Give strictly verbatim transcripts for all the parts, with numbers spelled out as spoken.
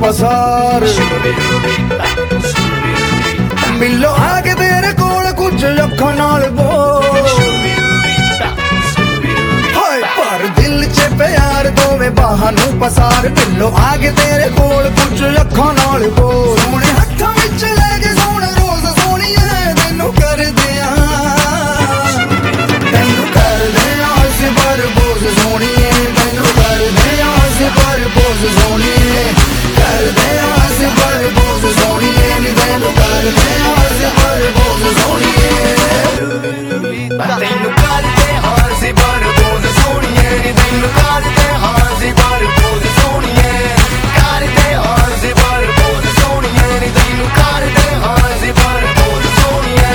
पसार मिलो आके तेरे कोल कुछ अखां नाल बोल हाय पर दिल च प्यार दोवे बाहां नूं पसार मिलो आके तेरे कोल कुछ अखां नाल बोल सोहणे हत्थां विच ले के सोहणे रोज सोहणीए तैनूं कर दियां तैनूं कर दियां अस पर बोझ सोहणीए तैनूं कर दियां अस पर बोझ सोहणीए कर दियां अस पर बोझ सोहणीए नी तैनूं कर दियां अस पर बोझ सोहणीए ਤੈਨੂੰ ਕਰਦੇ ਹਾਂ ਅਸੀਂ ਪਰ ਬੋਝ ਸੋਹਣੀਏ ਨੀ ਤੈਨੂੰ ਕਰਦੇ ਹਾਂ ਅਸੀਂ ਪਰ ਬੋਝ ਸੋਹਣੀਏ ਕਰਦੇ ਹਾਂ ਅਸੀਂ ਪਰ ਬੋਝ ਸੋਹਣੀਏ ਨੀ ਤੈਨੂੰ ਕਰਦੇ ਹਾਂ ਅਸੀਂ ਪਰ ਬੋਝ ਸੋਹਣੀਏ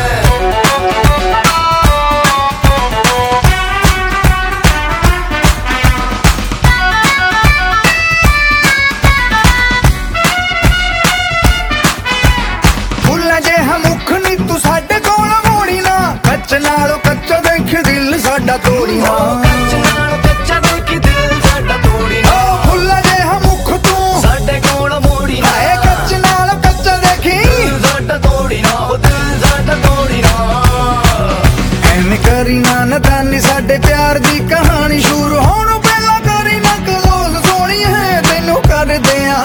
ਫੁੱਲਾਂ ਜਿਹਾ ਮੁੱਖ ਨੀ ਤੂੰ ਸਾਡੇ ਕੋਲ ਮੋੜੀ ਨਾ ਕੱਚ ਨਾਲੋਂ ਕੱਚਾ ਦੇਖ ਦਿਲ ਸਾਡਾ ਤੋੜੀ ਨਾ ਕੱਚ ਨਾਲੋਂ ਕੱਚਾ ਦੇਖ ਦਿਲ ਸਾਡਾ ਤੋੜੀ ਨਾ ਓ ਫੁੱਲਾਂ ਜਿਹਾ ਮੁੱਖ ਤੂੰ ਸਾਡੇ ਕੋਲ ਮੋੜੀ ਨਾ ਹਾਏ ਕੱਚ ਨਾਲੋਂ ਕੱਚਾ ਦੇਖੀ ਦਿਲ ਸਾਡਾ ਤੋੜੀ ਨਾ ਉਹ ਦਿਲ ਸਾਡਾ ਤੋੜੀ ਨਾ ਐਵੇਂ ਕਰੀ ਨਾ ਨਦਾਨੀ ਸਾਡੇ ਪਿਆਰ ਦੀ ਕਹਾਣੀ ਸ਼ੁਰੂ ਹੋਣ ਪਹਿਲਾਂ ਕਰੀ ਨਾ ਕਲੋਜ਼ ਸੋਹਣੀ ਹੈ ਤੈਨੂੰ ਕਰਦੇ ਆ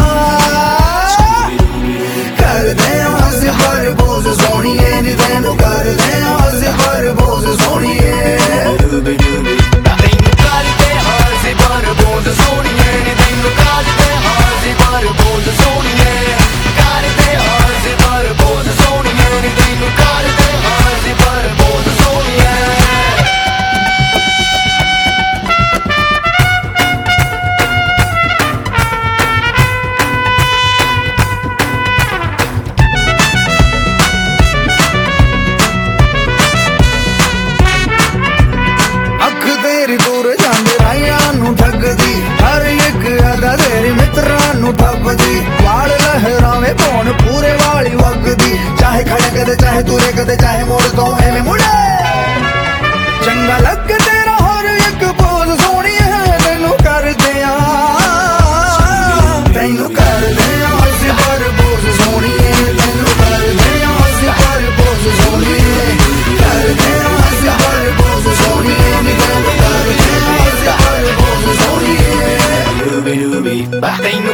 ਕਰਦੇ ਆ ਅਸੀਂ ਪਰ ਬੋਝ ਸੋਹਣੀਏ ਨੀ ਤੈਨੂੰ ਕਰਦੇ ਆ ਅਸੀਂ ਪਰ ਬੋਝ ਸੋਹਣੀਏ ਤੈਨੂੰ ਕਰਦੇ ਹਾਂ ਅਸੀਂ ਪਰ ਬੋਝ ਸੋਹਣੀਏ ਨੀ ਤੈਨੂੰ ਕਰਦੇ ਹਾਂ ਅਸੀਂ ਪਰ ਬੋਝ ਸੋਹਣੀਏ ਕਰਦੇ ਹਾਂ ਅਸੀਂ ਪਰ ਬੋਝ ਸੋਹਣੀਏ ਨੀ ਤੈਨੂੰ ਕਰਦੇ ਹਾਂ ਅਸੀਂ ਪਰ ਬੋਝ ਸੋਹਣੀਏ ਅੱਖ ਤੇਰੀ ਦੂਰ ਜਾਂਦੇ ਰਾਹਾਂ ਨੂੰ ਠੱਗਦੀ ਹਰ ਇੱਕ ਅਦਾ ਤੇਰੇ ਮਿੱਤਰਾਂ ਨੂੰ ਠੱਪਦੀ ਵਾਲ ਲਹਿਰਾਵੇਂ ਪੌਣ ਪੂਰੇ ਵਾਲੀ ਵਗਦੀ ਚਾਹੇ ਖੜੇ ਕਦੇ ਚਾਹੇ ਤੁਰੇ ਕਦੇ ਚਾਹੇ ਮੋੜ ਤੋਂ ਐਵੇਂ ਮੁੜੇ ਚੰਗਾ ਲੱਗ ਤੇਰਾ ਹਰ ਇੱਕ ਪੋਜ਼ ਸੋਹਣੀ ਹੈ ਤੈਨੂੰ ਕਰਦੇ ਆ ਤੈਨੂੰ ਕਰਦੇ ਆ ਅਸੀਂ ਪਰ ਬੋਝ ਸੋਹਣੀਏ ਤੈਨੂੰ ਕਰਦੇ ਆ ਅਸੀਂ ਪਰ ਬੋਝ ਸੋਹਣੀਏ ਕਰਦੇ ਆ ਅਸੀਂ ਪਰ ਬੋਝ ਸੋਹਣੀਏ ਨੀ ਤੈਨੂੰ ਕਰਦੇ ਆ ਅਸੀਂ ਪਰ ਬੋਝ ਸੋਹਣੀਏ ਤੈਨੂੰ